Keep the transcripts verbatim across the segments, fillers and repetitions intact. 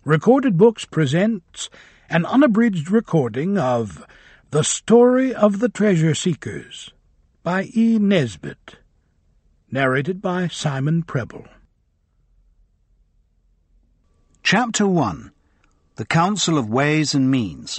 Recorded Books presents an unabridged recording of The Story of the Treasure Seekers by E. Nesbit, narrated by Simon Preble. Chapter one. The Council of Ways and Means.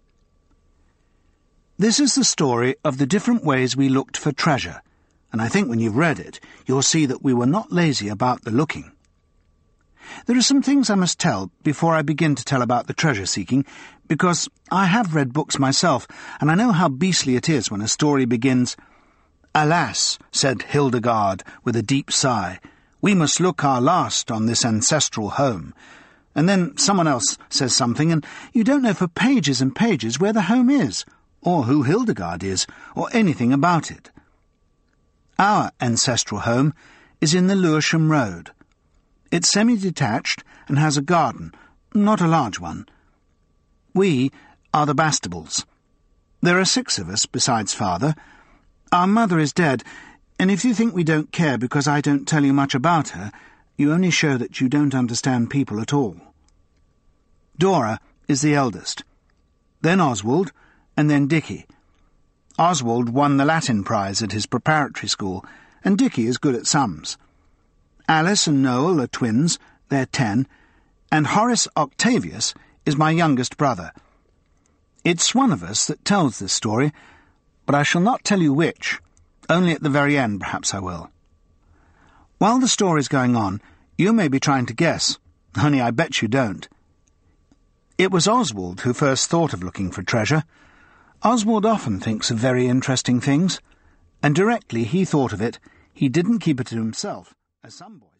This is the story of the different ways we looked for treasure, and I think when you've read it, you'll see that we were not lazy about the looking. There are some things I must tell before I begin to tell about the treasure-seeking, because I have read books myself, and I know how beastly it is when a story begins, "Alas," said Hildegard with a deep sigh, "we must look our last on this ancestral home," and then someone else says something, and you don't know for pages and pages where the home is, or who Hildegard is, or anything about it. Our ancestral home is in the Lewisham Road. It's semi-detached and has a garden, not a large one. We are the Bastables. There are six of us, besides Father. Our mother is dead, and if you think we don't care because I don't tell you much about her, you only show that you don't understand people at all. Dora is the eldest, then Oswald, and then Dickie. Oswald won the Latin prize at his preparatory school, and Dickie is good at sums. Alice and Noel are twins, they're ten, and Horace Octavius is my youngest brother. It's one of us that tells this story, but I shall not tell you which. Only at the very end, perhaps I will. While the story's going on, you may be trying to guess, only I bet you don't. It was Oswald who first thought of looking for treasure. Oswald often thinks of very interesting things, and directly he thought of it, he didn't keep it to himself, as some boys